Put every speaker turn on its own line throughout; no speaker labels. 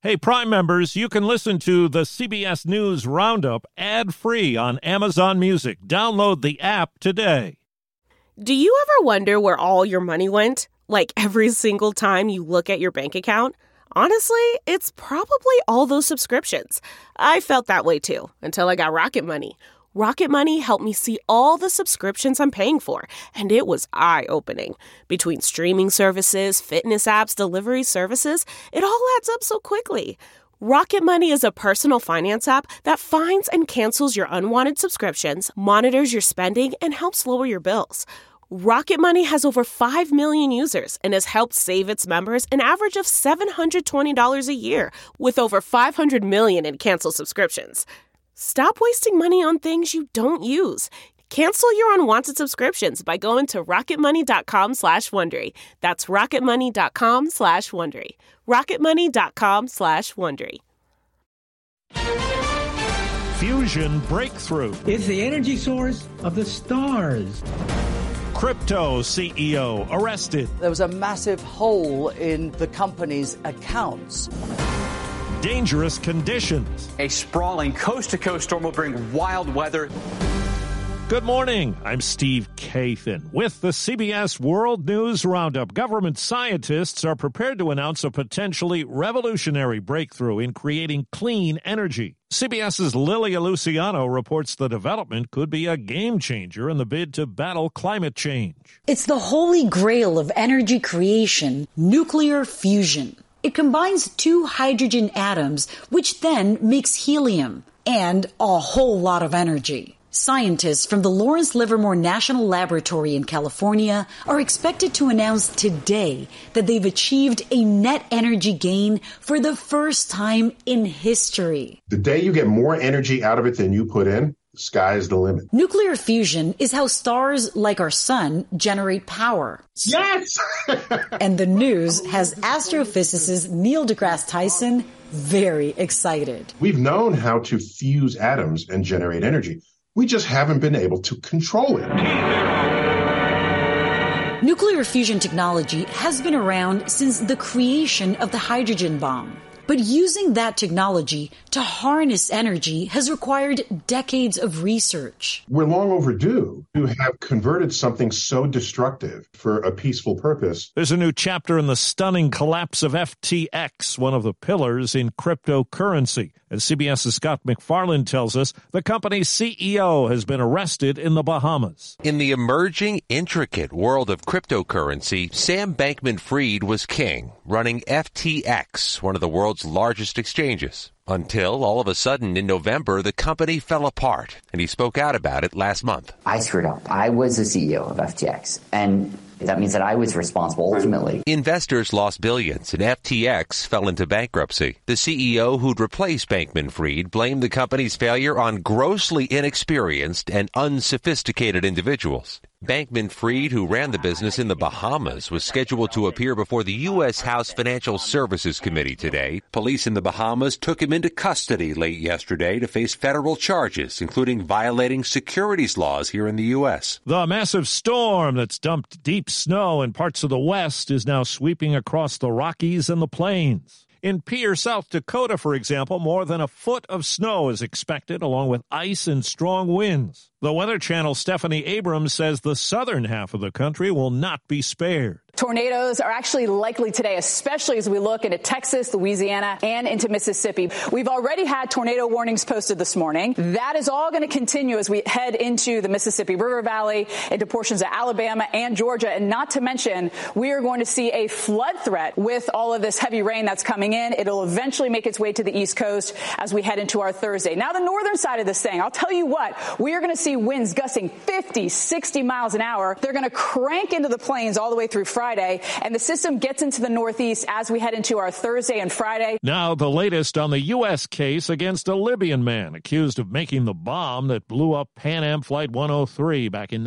Hey, Prime members, you can listen to the CBS News Roundup ad-free on Amazon Music. Download the app today.
Do you ever wonder where all your money went? Like every single time you look at your bank account? Honestly, it's probably all those subscriptions. I felt that way too, until I got Rocket Money. Rocket Money helped me see all the subscriptions I'm paying for, and it was eye-opening. Between streaming services, fitness apps, delivery services, it all adds up so quickly. Rocket Money is a personal finance app that finds and cancels your unwanted subscriptions, monitors your spending, and helps lower your bills. Rocket Money has over 5 million users and has helped save its members an average of $720 a year, with over 500 million in canceled subscriptions. Stop wasting money on things you don't use. Cancel your unwanted subscriptions by going to rocketmoney.com/Wondery. That's rocketmoney.com/Wondery. rocketmoney.com/Wondery.
Fusion breakthrough.
It's the energy source of the stars.
Crypto CEO arrested.
There was a massive hole in the company's accounts.
Dangerous conditions.
A sprawling coast-to-coast storm will bring wild weather.
Good morning. I'm Steve Kathan with the CBS World News Roundup. Government scientists are prepared to announce a potentially revolutionary breakthrough in creating clean energy. CBS's Lilia Luciano reports the development could be a game changer in the bid to battle climate change.
It's the holy grail of energy creation, nuclear fusion. It combines two hydrogen atoms, which then makes helium and a whole lot of energy. Scientists from the Lawrence Livermore National Laboratory in California are expected to announce today that they've achieved a net energy gain for the first time in history.
The day you get more energy out of it than you put in, the sky's the limit.
Nuclear fusion is how stars like our sun generate power.
Yes!
And the news has astrophysicist Neil deGrasse Tyson very excited.
We've known how to fuse atoms and generate energy. We just haven't been able to control it.
Nuclear fusion technology has been around since the creation of the hydrogen bomb. But using that technology to harness energy has required decades of research.
We're long overdue to have converted something so destructive for a peaceful purpose.
There's a new chapter in the stunning collapse of FTX, one of the pillars in cryptocurrency. As CBS's Scott McFarland tells us, the company's CEO has been arrested in the Bahamas.
In the emerging, intricate world of cryptocurrency, Sam Bankman-Fried was king, running FTX, one of the world's largest exchanges. Until, all of a sudden, in November, the company fell apart, and he spoke out about it last month.
I screwed up. I was the CEO of FTX, and that means that I was responsible ultimately.
Investors lost billions, and FTX fell into bankruptcy. The CEO who'd replaced Bankman-Fried blamed the company's failure on grossly inexperienced and unsophisticated individuals. Bankman-Fried, who ran the business in the Bahamas, was scheduled to appear before the U.S. House Financial Services Committee today. Police in the Bahamas took him into custody late yesterday to face federal charges, including violating securities laws here in the U.S.
The massive storm that's dumped deep snow in parts of the West is now sweeping across the Rockies and the Plains. In Pierre, South Dakota, for example, more than a foot of snow is expected, along with ice and strong winds. The Weather Channel's Stephanie Abrams says the southern half of the country will not be spared.
Tornadoes are actually likely today, especially as we look into Texas, Louisiana, and into Mississippi. We've already had tornado warnings posted this morning. That is all going to continue as we head into the Mississippi River Valley, into portions of Alabama and Georgia. And not to mention, we are going to see a flood threat with all of this heavy rain that's coming in. It'll eventually make its way to the East Coast as we head into our Thursday. Now, the northern side of this thing, I'll tell you what, we are going to see winds gusting 50, 60 miles an hour. They're going to crank into the plains all the way through Friday, and the system gets into the northeast as we head into our Thursday and Friday.
Now, the latest on the U.S. case against a Libyan man accused of making the bomb that blew up Pan Am Flight 103 back in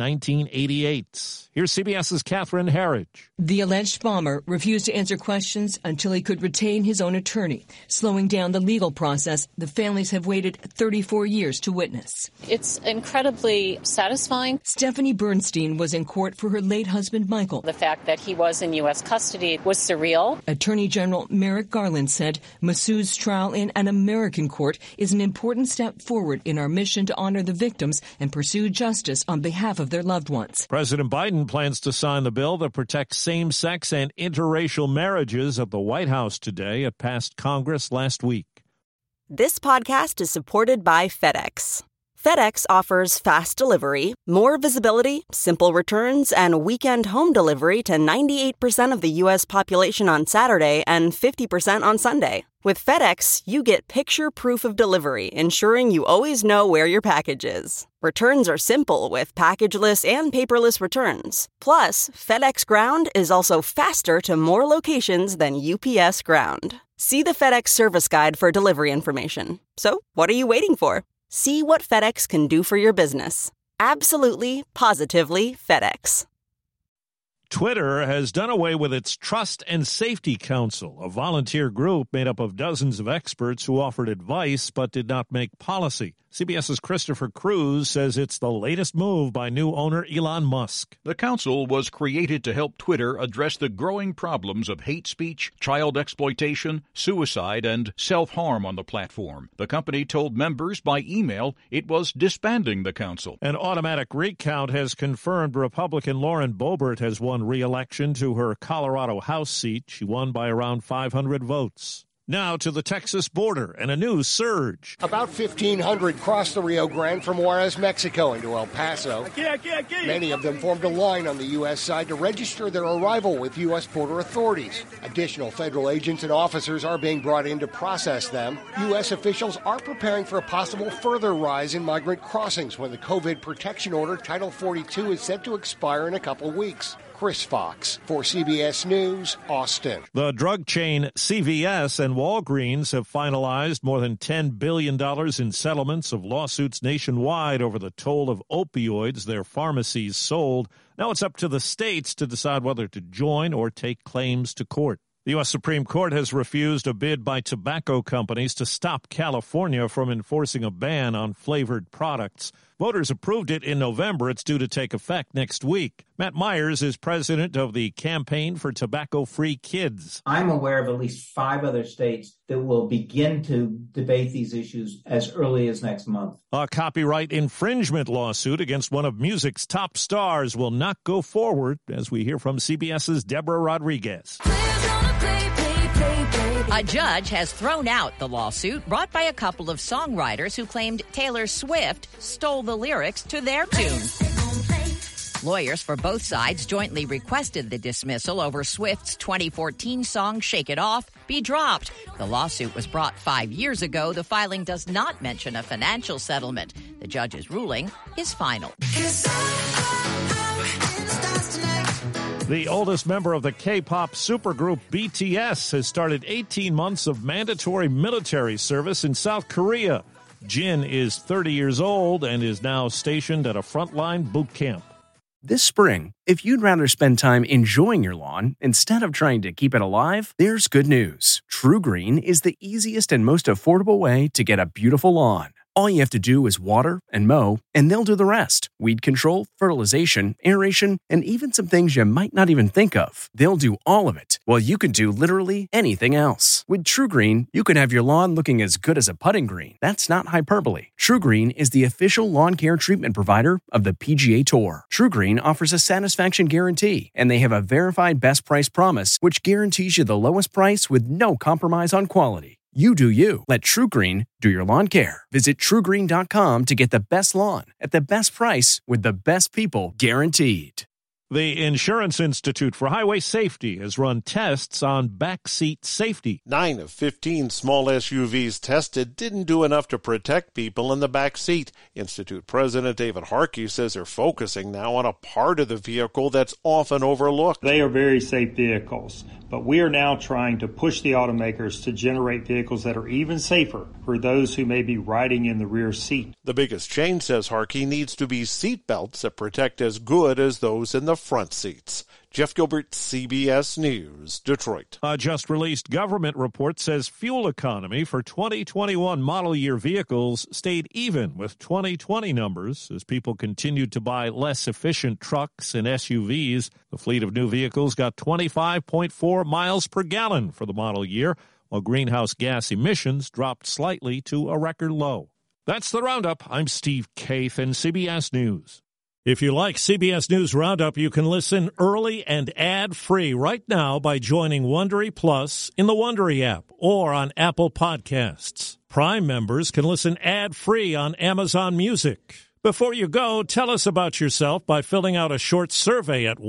1988. Here's CBS's Catherine Herridge.
The alleged bomber refused to answer questions until he could retain his own attorney, slowing down the legal process the families have waited 34 years to witness.
It's incredibly satisfying.
Stephanie Bernstein was in court for her late husband, Michael.
The fact that he was in U.S. custody was surreal.
Attorney General Merrick Garland said Massoud's trial in an American court is an important step forward in our mission to honor the victims and pursue justice on behalf of their loved ones.
President Biden plans to sign the bill that protects same-sex and interracial marriages at the White House today. It passed Congress last week.
This podcast is supported by FedEx. FedEx offers fast delivery, more visibility, simple returns, and weekend home delivery to 98% of the U.S. population on Saturday and 50% on Sunday. With FedEx, you get picture proof of delivery, ensuring you always know where your package is. Returns are simple with packageless and paperless returns. Plus, FedEx Ground is also faster to more locations than UPS Ground. See the FedEx service guide for delivery information. So, what are you waiting for? See what FedEx can do for your business. Absolutely, positively FedEx.
Twitter has done away with its Trust and Safety Council, a volunteer group made up of dozens of experts who offered advice but did not make policy. CBS's Christopher Cruz says it's the latest move by new owner Elon Musk.
The council was created to help Twitter address the growing problems of hate speech, child exploitation, suicide, and self-harm on the platform. The company told members by email it was disbanding the council.
An automatic recount has confirmed Republican Lauren Boebert has won re-election to her Colorado House seat. She won by around 500 votes. Now to the Texas border and a new surge.
About 1,500 crossed the Rio Grande from Juarez, Mexico into El Paso. Many of them formed a line on the U.S. side to register their arrival with U.S. border authorities. Additional federal agents and officers are being brought in to process them. U.S. officials are preparing for a possible further rise in migrant crossings when the COVID protection order, Title 42, is set to expire in a couple of weeks. Chris Fox for CBS News, Austin.
The drug chain CVS and Walgreens have finalized more than $10 billion in settlements of lawsuits nationwide over the toll of opioids their pharmacies sold. Now it's up to the states to decide whether to join or take claims to court. The U.S. Supreme Court has refused a bid by tobacco companies to stop California from enforcing a ban on flavored products. Voters approved it in November. It's due to take effect next week. Matt Myers is president of the Campaign for Tobacco-Free Kids.
I'm aware of at least 5 other states that will begin to debate these issues as early as next month.
A copyright infringement lawsuit against one of music's top stars will not go forward, as we hear from CBS's Deborah Rodriguez.
A judge has thrown out the lawsuit brought by a couple of songwriters who claimed Taylor Swift stole the lyrics to their tune. Lawyers for both sides jointly requested the dismissal over Swift's 2014 song Shake It Off be dropped. The lawsuit was brought 5 years ago. The filing does not mention a financial settlement. The judge's ruling is final.
The oldest member of the K-pop supergroup BTS has started 18 months of mandatory military service in South Korea. Jin is 30 years old and is now stationed at a frontline boot camp.
This spring, if you'd rather spend time enjoying your lawn instead of trying to keep it alive, there's good news. True Green is the easiest and most affordable way to get a beautiful lawn. All you have to do is water and mow, and they'll do the rest. Weed control, fertilization, aeration, and even some things you might not even think of. They'll do all of it, while you can do literally anything else. With True Green, you can have your lawn looking as good as a putting green. That's not hyperbole. True Green is the official lawn care treatment provider of the PGA Tour. True Green offers a satisfaction guarantee, and they have a verified best price promise, which guarantees you the lowest price with no compromise on quality. You do you. Let True Green do your lawn care. Visit TrueGreen.com to get the best lawn at the best price with the best people guaranteed.
The Insurance Institute for Highway Safety has run tests on backseat safety.
9 of 15 small SUVs tested didn't do enough to protect people in the back seat. Institute President David Harkey says they're focusing now on a part of the vehicle that's often overlooked.
They are very safe vehicles, but we are now trying to push the automakers to generate vehicles that are even safer for those who may be riding in the rear seat.
The biggest change, says Harkey, needs to be seat belts that protect as good as those in the front seats. Jeff Gilbert, CBS News, Detroit.
A just-released government report says fuel economy for 2021 model year vehicles stayed even with 2020 numbers as people continued to buy less efficient trucks and SUVs. The fleet of new vehicles got 25.4 miles per gallon for the model year, while greenhouse gas emissions dropped slightly to a record low. That's the Roundup. I'm Steve Kathan, CBS News. If you like CBS News Roundup, you can listen early and ad-free right now by joining Wondery Plus in the Wondery app or on Apple Podcasts. Prime members can listen ad-free on Amazon Music. Before you go, tell us about yourself by filling out a short survey at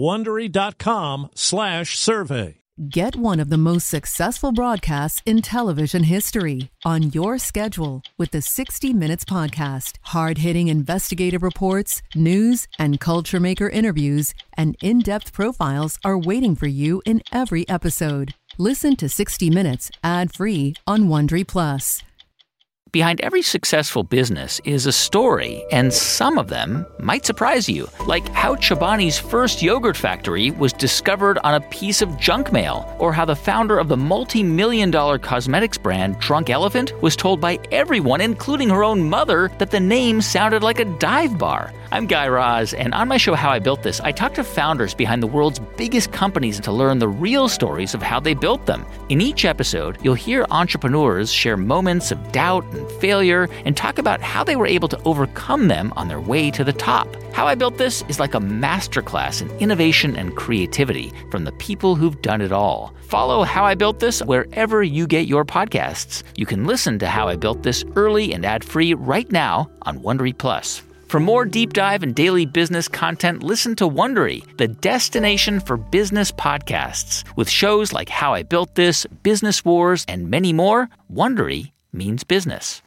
Wondery.com/survey.
Get one of the most successful broadcasts in television history on your schedule with the 60 Minutes Podcast. Hard-hitting investigative reports, news, and culture maker interviews, and in-depth profiles are waiting for you in every episode. Listen to 60 Minutes ad-free on Wondery Plus.
Behind every successful business is a story, and some of them might surprise you. Like how Chobani's first yogurt factory was discovered on a piece of junk mail, or how the founder of the multi-million-dollar cosmetics brand Drunk Elephant was told by everyone, including her own mother, that the name sounded like a dive bar. I'm Guy Raz, and on my show How I Built This, I talk to founders behind the world's biggest companies to learn the real stories of how they built them. In each episode, you'll hear entrepreneurs share moments of doubt and failure and talk about how they were able to overcome them on their way to the top. How I Built This is like a masterclass in innovation and creativity from the people who've done it all. Follow How I Built This wherever you get your podcasts. You can listen to How I Built This early and ad-free right now on Wondery Plus. For more deep dive and daily business content, listen to Wondery, the destination for business podcasts. With shows like How I Built This, Business Wars, and many more, Wondery means business.